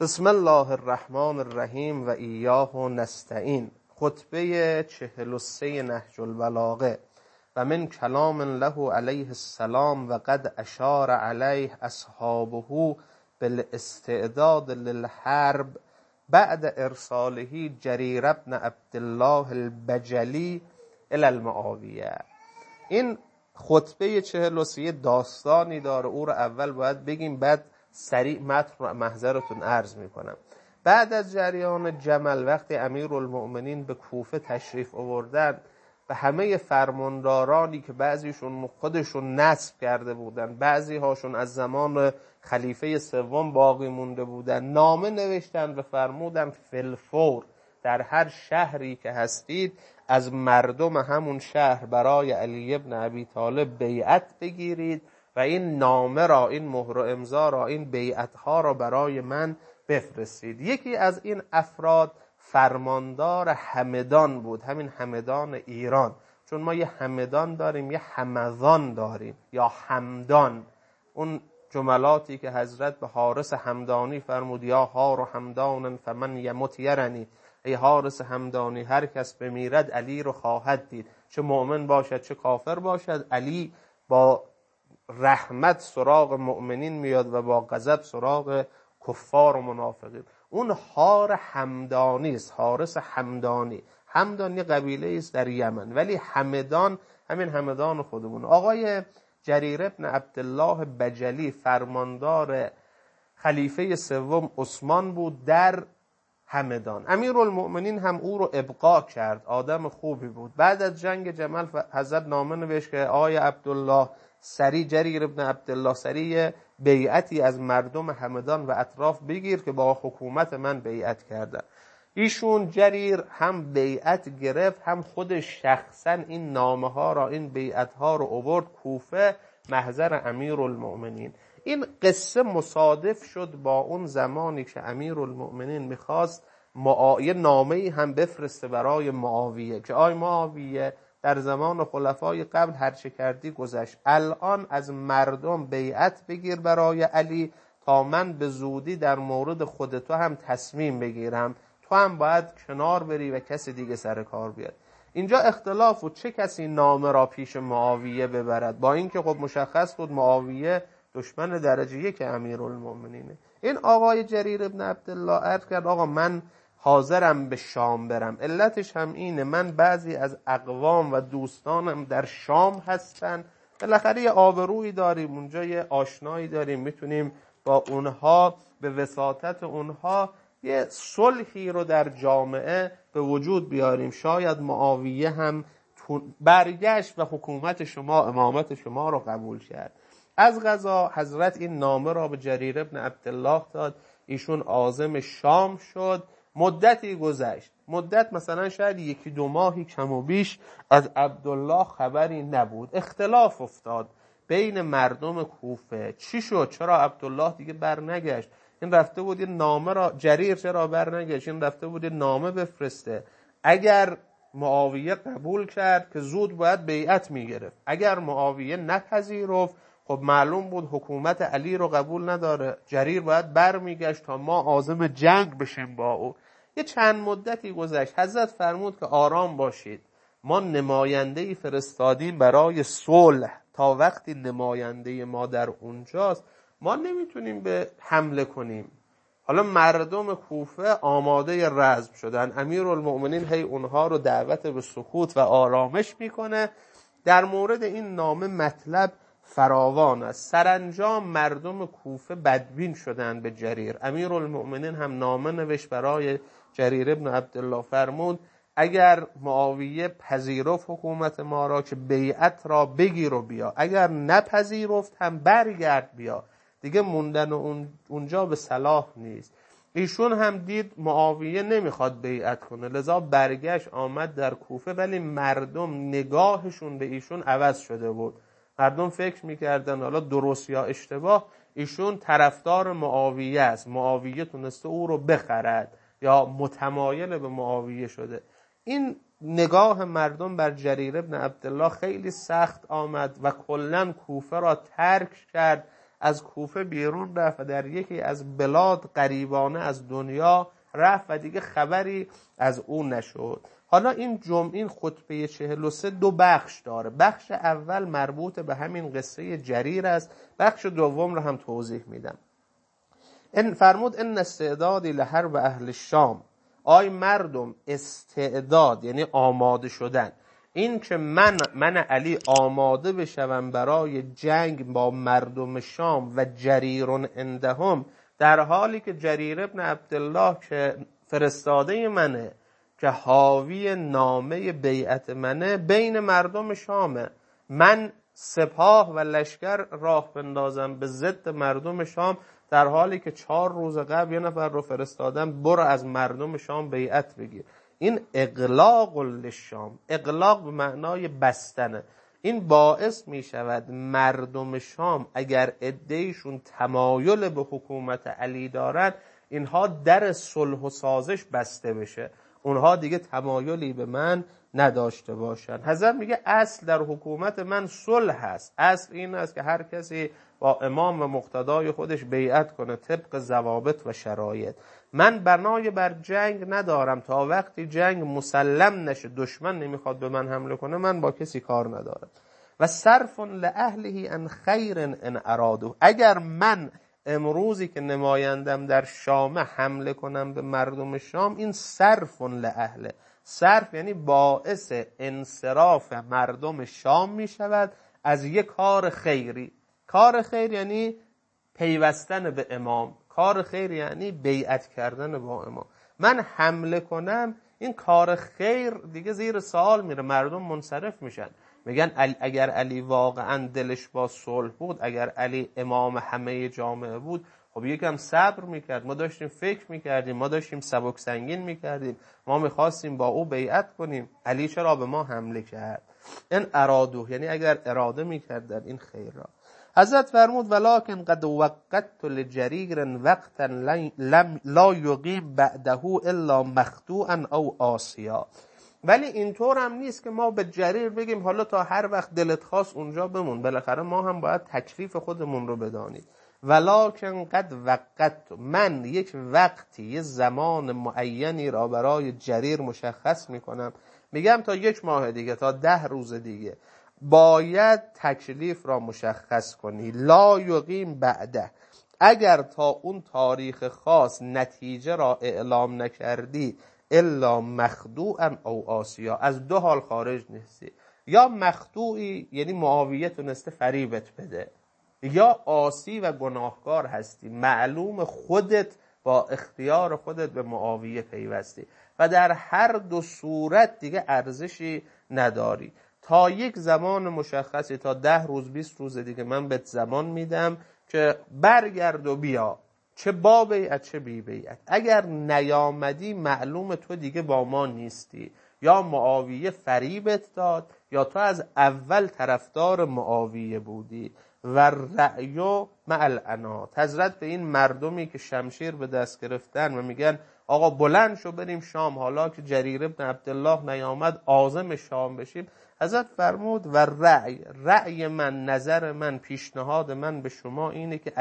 بسم الله الرحمن الرحیم و ایاه نستعین. خطبه 43 نهج البلاغه. و من کلام له علیه السلام و قد اشار علیه اصحابه بالاستعداد للحرب بعد ارساله جریر بن عبدالله البجلی الی المعاویه. این خطبه 43 داستانی داره، او رو اول باید بگیم، بعد سریع متن رو محضرتون عرض میکنم. بعد از جریان جمل، وقتی امیرالمؤمنین به کوفه تشریف آوردن و همه فرماندارانی که بعضیشون خودشون نصب کرده بودن، بعضی هاشون از زمان خلیفه سوم باقی مونده بودن، نامه نوشتن و فرمودن فی‌الفور در هر شهری که هستید از مردم همون شهر برای علی ابن ابی طالب بیعت بگیرید و این نامه را، این مهر و امضا را، این بیعت ها را برای من بفرستید. یکی از این افراد فرماندار همدان بود، همین همدان ایران، چون ما یه همدان داریم یه همدان داریم یا همدان. اون جملاتی که حضرت به حارس همدانی فرمود یا هار همدان فمن یمت یرنی، ای حارس همدانی هر کس بمیرد علی رو خواهد دید، چه مؤمن باشد چه کافر باشد. علی با رحمت سراغ مؤمنین میاد و با غضب سراغ کفار و منافقین. اون حار همدانی است، حارس همدانی. همدانی قبیله است در یمن، ولی همدان همین همدان خودمون. آقای جریر بن عبدالله بجلی فرماندار خلیفه سوم عثمان بود در همدان. امیرالمؤمنین هم او رو ابقا کرد، آدم خوبی بود. بعد از جنگ جمل حضرت نامه نوشت که آقای عبدالله سری، جریر ابن عبدالله سری بیعتی از مردم همدان و اطراف بگیر که با حکومت من بیعت کردن. ایشون جریر هم بیعت گرفت، هم خودش شخصا این نامه ها را، این بیعت ها رو آورد کوفه محضر امیرالمؤمنین. این قصه مصادف شد با اون زمانی که امیرالمؤمنین میخواست یه نامه‌ای هم بفرسته برای معاویه که آی معاویه، در زمان خلفای قبل هر چه کردی گذشت، الان از مردم بیعت بگیر برای علی تا من به زودی در مورد خود تو هم تصمیم بگیرم، تو هم باید کنار بری و کسی دیگه سر کار بیاد. اینجا اختلاف بود چه کسی نامه را پیش معاویه ببرد، با اینکه خب مشخص بود معاویه دشمن درجه یک امیرالمؤمنینه. این آقای جریر ابن عبدالله عرض کرد آقا من حاضرم به شام برم، علتش هم اینه من بعضی از اقوام و دوستانم در شام هستن، بالاخره یه آبرویی داریم اونجا، یه آشنایی داریم، میتونیم با اونها به وساطت اونها یه صلحی رو در جامعه به وجود بیاریم، شاید معاویه هم برگشت و حکومت شما، امامت شما رو قبول کرد. از قضا حضرت این نامه را به جریر ابن عبدالله داد، ایشون عازم شام شد. مدتی گذشت، مدت مثلا شاید 1-2 ماهی کم و بیش از عبدالله خبری نبود. اختلاف افتاد بین مردم کوفه، چی شد؟ چرا عبدالله دیگه بر نگشت؟ این رفته بود این نامه را، جریر چرا بر نگشت؟ این رفته بود این نامه بفرسته. اگر معاویه قبول کرد که زود باید بیعت میگرفت، اگر معاویه نپذیرفت خب معلوم بود حکومت علی رو قبول نداره، جریر باید بر میگشت تا ما عازم جنگ بشیم با او. یه چند مدتی گذشت، حضرت فرمود که آرام باشید، ما نماینده‌ای فرستادیم برای صلح، تا وقتی نماینده ما در اونجاست ما نمیتونیم به حمله کنیم. حالا مردم کوفه آماده رزم شدن، امیرالمؤمنین هی اونها رو دعوت به سکوت و آرامش میکنه. در مورد این نامه مطلب فراوان است. سرانجام مردم کوفه بدبین شدن به جریر. امیرالمؤمنین هم نامه نوشت برای جریر ابن عبدالله، فرمود اگر معاویه پذیرفت حکومت ما را که بیعت را بگیر و بیا، اگر نپذیرفت هم برگرد بیا، دیگه موندن اونجا به صلاح نیست. ایشون هم دید معاویه نمیخواد بیعت کنه، لذا برگشت آمد در کوفه، ولی مردم نگاهشون به ایشون عوض شده بود. مردم فکر میکردن حالا درست یا اشتباه ایشون طرفدار معاویه است، معاویه تونسته او رو بخرد یا متمایل به معاویه شده. این نگاه مردم بر جریر ابن عبدالله خیلی سخت آمد و کلاً کوفه را ترک کرد. از کوفه بیرون رفت و در یکی از بلاد غریبانه از دنیا رفت و دیگه خبری از او نشد. حالا این خطبه 43 دو بخش داره. بخش اول مربوط به همین قصه جریر است، بخش دوم رو هم توضیح میدم. این فرمود ان استعدادی لحرب اهل الشام، آی مردم استعداد یعنی آماده شدن، این که من علی آماده بشوم برای جنگ با مردم شام و جریرون عندهم، در حالی که جریر ابن عبدالله که فرستاده منه، که حاوی نامه بیعت منه، بین مردم شامه، من سپاه و لشکر راه بندازم به ضد مردم شام، در حالی که 4 روز قبل یه نفر رو فرستادم برو از مردم شام بیعت بگیر. این اغلاق للشام، اغلاق به معنای بستنه. این باعث می شود مردم شام اگر عده‌ایشون تمایل به حکومت علی دارن، اینها در صلح و سازش بسته بشه، اونها دیگه تمایلی به من نداشته باشن. حضرت میگه اصل در حکومت من صلح هست، اصل این است که هر کسی با امام و مقتدای خودش بیعت کنه طبق ضوابط و شرایط. من بنای بر جنگ ندارم، تا وقتی جنگ مسلم نشه، دشمن نمیخواد به من حمله کنه، من با کسی کار ندارم. و صرف لأهله ان خیر ان ارادو، اگر من امروزی که نمایندم در شام حمله کنم به مردم شام، این صرف لأهله، صرف یعنی باعث انصراف مردم شام می شود از یک کار خیری. کار خیر یعنی پیوستن به امام، کار خیر یعنی بیعت کردن با امام. من حمله کنم، این کار خیر دیگه زیر سوال میره، مردم منصرف میشن، میگن اگر علی واقعا دلش با صلح بود، اگر علی امام همه جامعه بود، خب یکم صبر میکرد، ما داشتیم فکر میکردیم، ما داشتیم سبک سنگین میکردیم، ما میخواستیم با او بیعت کنیم، علی چرا به ما حمله کرد؟ این ارادو یعنی اگر اراده میکرد در این خیر را. حضرت فرمود ولکن قد وقت لجریر وقتا لا یقیم بعده الا مخدوعا او آسیا، ولی اینطور هم نیست که ما به جریر بگیم حالا تا هر وقت دلت خواست اونجا بمون، بالاخره ما هم باید تکلیف خودمون رو بدانیم. ولکن قد وقت، من یک وقتی، یه زمان معینی را برای جریر مشخص میکنم، میگم تا 1 ماه دیگه، تا 10 روز دیگه باید تکلیف را مشخص کنی. لا یقیم بعده، اگر تا اون تاریخ خاص نتیجه را اعلام نکردی، الا مخدوعا او آسیا، از 2 حال خارج نیستی، یا مخدوعی یعنی معاویه تونسته فریبت بده، یا آسی و گناهکار هستی، معلوم خودت با اختیار خودت به معاویه پیوستی و در هر 2 صورت دیگه ارزشی نداری. تا یک زمان مشخصی، تا 10 روز 20 روز دیگه من بهت زمان میدم که برگرد و بیا، چه با بیعت چه بی بیعت. اگر نیامدی معلوم تو دیگه با ما نیستی، یا معاویه فریبت داد یا تو از اول طرفدار معاویه بودی. و رأی مع العنات، حضرت به این مردمی که شمشیر به دست گرفتن و میگن آقا بلند شو بریم شام، حالا که جریر ابن عبدالله نیامد عازم شام بشیم، حضرت فرمود و رأی من، نظر من، پیشنهاد من به شما اینه که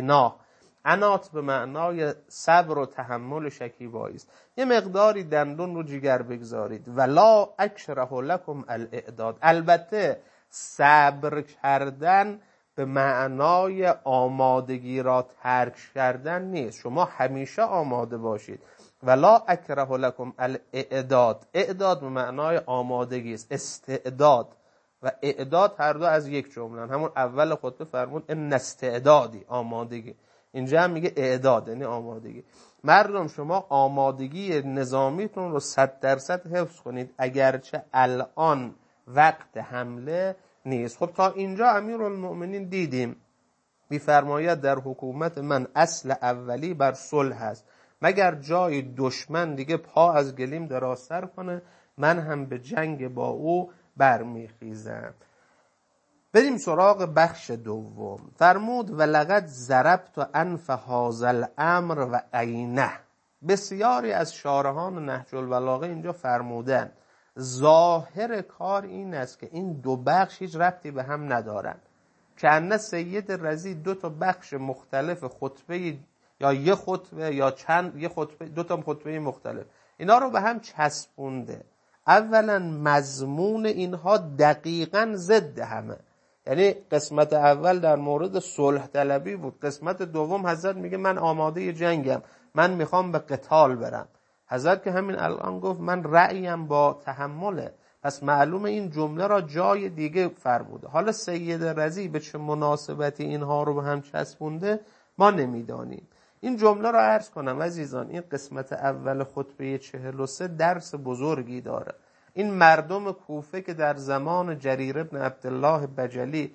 عنات به معنای صبر و تحمل و شکیبایی است، یه مقداری دندون رو جگر بگذارید. ولا اکره لکم الاعداد، البته صبر کردن به معنای آمادگی را ترک کردن نیست، شما همیشه آماده باشید. ولا اکره لکم الاعداد، اعداد به معنای آمادگی است، استعداد و اعداد هر دو از یک جمله. همون اول خطبه فرمود ان استعدادی، آمادگی، اینجا هم میگه اعداد یعنی آمادگی. مردم شما آمادگی نظامیتون رو 100% حفظ کنید، اگرچه الان وقت حمله نیست. خب تا اینجا امیرالمؤمنین دیدیم میفرماید در حکومت من اصل اولی بر صلح هست، مگر جای دشمن دیگه پا از گلیم دراستر کنه من هم به جنگ با او برمیخیزم. بریم سراغ بخش دوم. فرمود ولقد ضربت انف هذا الامر و عینه. بسیاری از شارحان نهج البلاغه اینجا فرمودن ظاهر کار این است که این 2 بخش هیچ ربطی به هم ندارن، که ان سید رضی 2 تا بخش مختلف خطبه یا یه خطبه یا یه خطبه 2 تا خطبه مختلف اینا رو به هم چسبونده. اولا مضمون اینها دقیقاً ضد همه، یعنی قسمت اول در مورد صلح طلبی بود، قسمت دوم حضرت میگه من آماده جنگم، من میخوام به قتال برم. حضرت که همین الان گفت من رأیم با تحمله، پس معلومه این جمله را جای دیگه فرموده. حالا سید رضی به چه مناسبتی اینها رو به هم چسبونده ما نمیدانیم. این جمله را عرض کنم عزیزان، این قسمت اول خطبه 43 درس بزرگی داره. این مردم کوفه که در زمان جریر ابن عبدالله بجلی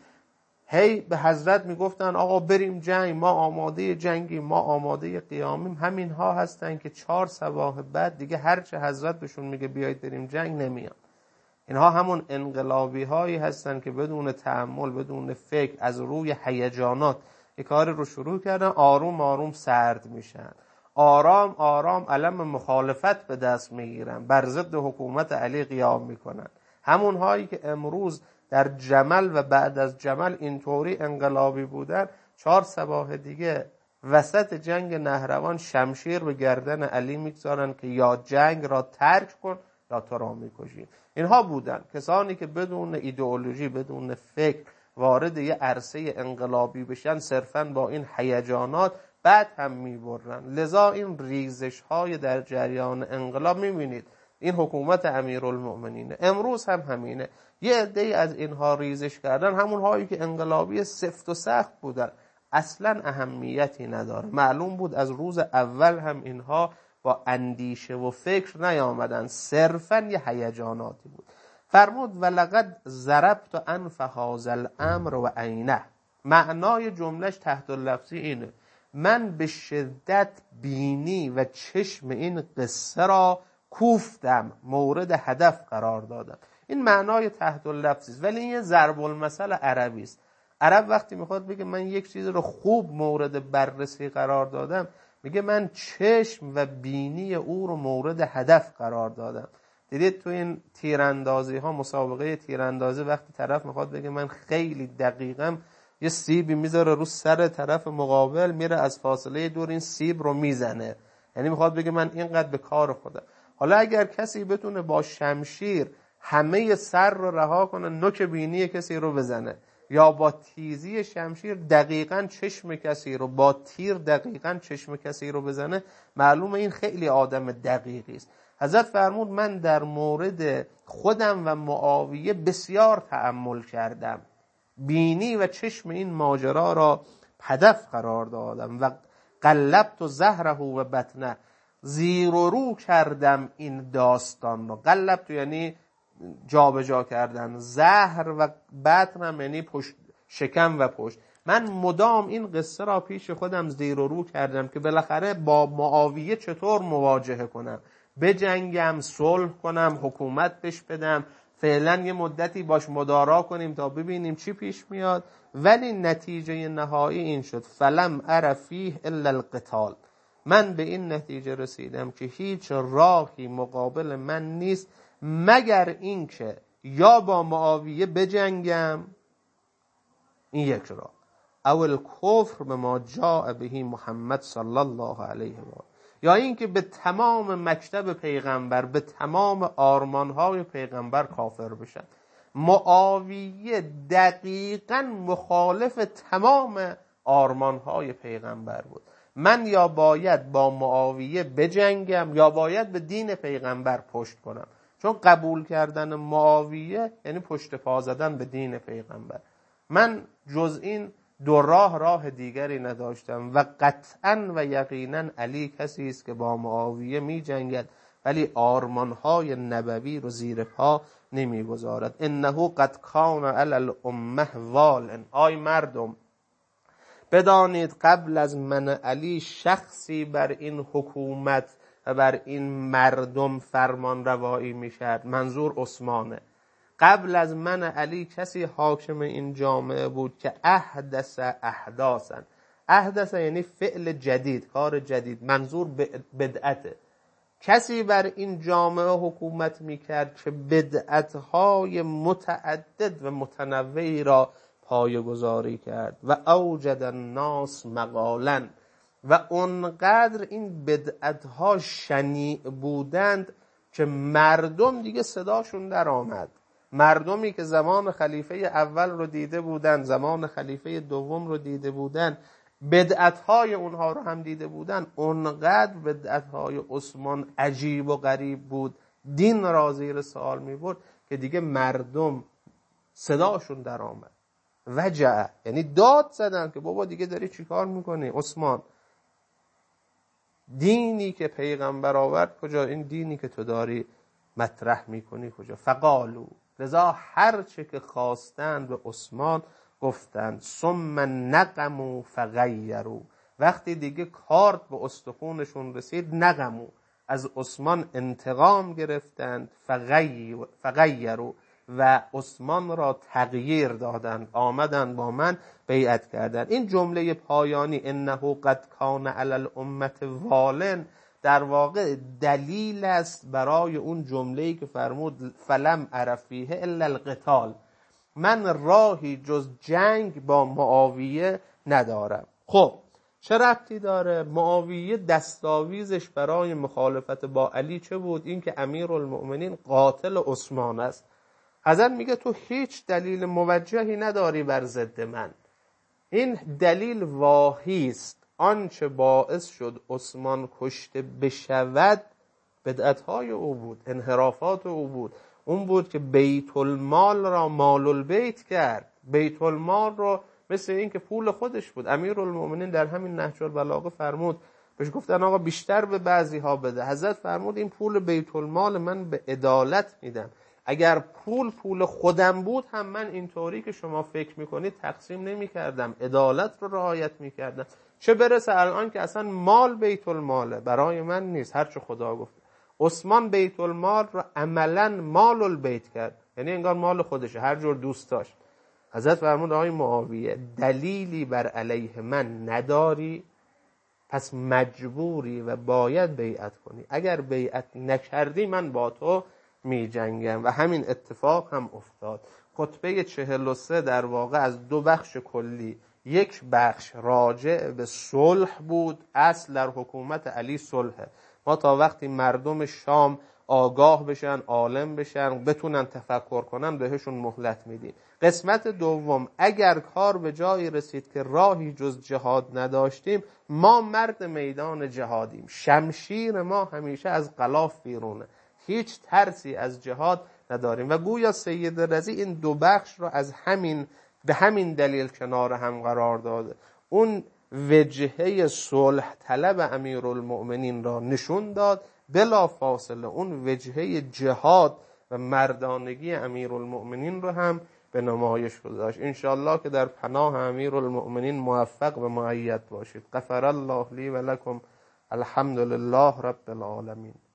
هی به حضرت میگفتن آقا بریم جنگ، ما آماده جنگیم، ما آماده قیامیم، همین ها هستن که 4 صباح بعد دیگه هرچه حضرت بهشون میگه بیایید بریم جنگ نمیان. اینها همون انقلابی هایی هستن که بدون تأمل، بدون فکر، از روی هیجانات یک کار رو شروع کردن، آروم آروم سرد میشن، آرام آرام علم مخالفت به دست میگیرن، بر ضد حکومت علی قیام میکنن. همون هایی که امروز در جمل و بعد از جمل اینطوری انقلابی بودن، 4 صباح دیگه وسط جنگ نهروان شمشیر به گردن علی میگذارن که یا جنگ را ترک کن یا تو را میکشیم. اینها بودن کسانی که بدون ایدئولوژی، بدون فکر وارد یه عرصه انقلابی بشن، صرفاً با این هیجانات بعد هم میبرن. لذا این ریزش های در جریان انقلاب میبینید، این حکومت امیرالمؤمنین امروز هم همینه، یه عده‌ای از اینها ریزش کردن، همون هایی که انقلابی سفت و سخت بودن، اصلا اهمیتی نداره. معلوم بود از روز اول هم اینها با اندیشه و فکر نیامدن، صرفاً یه هیجاناتی بود. فرمود ولقد ضربت انف هذا الامر و عینه. معنای جملهش تحت اللفظی اینه، من به شدت بینی و چشم این قصه را کوفتم، مورد هدف قرار دادم. این معنای تحت اللفظی است، ولی این یه ضرب المثل عربی است. عرب وقتی میخواد بگه من یک چیز رو خوب مورد بررسی قرار دادم، میگه من چشم و بینی او رو مورد هدف قرار دادم. دیدید تو این تیراندازی ها، مسابقه تیراندازی، وقتی طرف میخواد بگه من خیلی دقیقم، یه سیبی میذاره رو سر طرف مقابل، میره از فاصله دور این سیب رو میزنه، یعنی میخواد بگه من اینقدر به کار خودم. حالا اگر کسی بتونه با شمشیر همه سر رو رها کنه، نوک بینی کسی رو بزنه، یا با تیزی شمشیر دقیقاً چشم کسی رو، با تیر دقیقاً چشم کسی رو بزنه، معلومه این خیلی آدم دقیقی است. حضرت فرمود من در مورد خودم و معاویه بسیار تأمل کردم، بینی و چشم این ماجرا را هدف قرار دادم و قلبت زهره و بطنه، زیر و رو کردم این داستان را. قلبت یعنی جابجا کردن، زهر و بطنم یعنی پشت، شکم و پشت. من مدام این قصه را پیش خودم زیر و رو کردم که بالاخره با معاویه چطور مواجهه کنم، بجنگم، صلح کنم، حکومت بهش بدم، فعلا یه مدتی باش مدارا کنیم تا ببینیم چی پیش میاد. ولی نتیجه نهایی این شد فلم ار فیه الا القتال. من به این نتیجه رسیدم که هیچ راهی مقابل من نیست مگر این که یا با معاویه بجنگم، این یک راه، او الکفر به ما جاء به محمد صلی الله علیه و آله، یا این که به تمام مکتب پیغمبر، به تمام آرمانهای پیغمبر کافر بشن. معاویه دقیقاً مخالف تمام آرمانهای پیغمبر بود. من یا باید با معاویه بجنگم یا باید به دین پیغمبر پشت کنم، چون قبول کردن معاویه یعنی پشت پا زدن به دین پیغمبر. من جز این 2 راه دیگری نداشتم و قطعاً و یقیناً علی کسی است که با معاویه می جنگد ولی آرمانهای نبوی رو زیر پا نمی گذارد. انه قد کان علی الامه وال. آی مردم بدانید قبل از من علی شخصی بر این حکومت و بر این مردم فرمان روایی می شد. منظور عثمانه. قبل از من علی کسی حاکم این جامعه بود که احدث احداثا. احدث یعنی فعل جدید، کار جدید، منظور بدعته. کسی بر این جامعه حکومت میکرد که بدعتهای متعدد و متنوعی را پایه‌گذاری کرد و اوجد الناس مقالا و اونقدر این بدعت‌ها شنیع بودند که مردم دیگه صداشون در آمد. مردمی که زمان خلیفه اول رو دیده بودند، زمان خلیفه دوم رو دیده بودند، بدعت‌های اونها رو هم دیده بودند، اونقدر بدعت‌های عثمان عجیب و غریب بود، دین را زیر سوال می‌برد که دیگه مردم صداشون در آمد. وجع، یعنی داد زدن که بابا دیگه داری چی کار میکنی عثمان؟ دینی که پیغمبر آورد کجا؟ این دینی که تو داری مطرح میکنی کجا؟ فقالو، لذا هر چه که خواستند به عثمان گفتند. ثم نقموا فغیروا، وقتی دیگه کارت به استخونشون رسید، نقموا، از عثمان انتقام گرفتند، فغیروا، و عثمان را تغییر دادند، آمدند با من بیعت کردند. این جمله پایانی انه قد کان علی الامه والن در واقع دلیل است برای اون جمله‌ای که فرمود فلم ار فیه الا القتال، من راهی جز جنگ با معاویه ندارم. خب چه ربطی داره؟ معاویه دستاویزش برای مخالفت با علی چه بود؟ این که امیرالمؤمنین قاتل عثمان است. حضرت میگه تو هیچ دلیل موجهی نداری بر ضد من، این دلیل واهی است. آنچه باعث شد عثمان کشته بشود بدعت‌های او بود، انحرافات او بود. اون بود که بیت المال را مال البیت کرد، بیت المال رو مثل این که پول خودش بود. امیرالمؤمنین در همین نهج البلاغه فرمود، بهش گفتن آقا بیشتر به بعضی ها بده، حضرت فرمود این پول بیت المال من به عدالت میدم، اگر پول خودم بود هم من اینطوری که شما فکر میکنید تقسیم نمی کردم، عدالت رو رعایت میکردم. چه برسه الان که اصلا مال بیت الماله، برای من نیست، هرچه خدا گفته. عثمان بیت المال رو عملا مال البیت کرد، یعنی انگار مال خودشه، هر جور دوست داشت. حضرت فرمود آقای معاویه دلیلی بر علیه من نداری، پس مجبوری و باید بیعت کنی، اگر بیعت نکردی من با تو می جنگم. و همین اتفاق هم افتاد. خطبه 43 در واقع از دو بخش کلی، یک بخش راجع به صلح بود، اصل در حکومت علی صلحه، ما تا وقتی مردم شام آگاه بشن، عالم بشن، بتونن تفکر کنن بهشون مهلت میدیم. قسمت دوم، اگر کار به جایی رسید که راهی جز جهاد نداشتیم، ما مرد میدان جهادیم، شمشیر ما همیشه از غلاف بیرونه، هیچ ترسی از جهاد نداریم. و گویا سید رضی این دو بخش را از به همین دلیل کنار هم قرار داده. اون وجهه صلح طلب امیرالمؤمنین را نشون داد، بلا فاصله اون وجهه جهاد و مردانگی امیرالمؤمنین رو هم به نمایش گذاشت. انشاءالله که در پناه امیرالمؤمنین موفق و مؤید باشید. غفر الله لی و لکم. الحمد لله رب العالمین.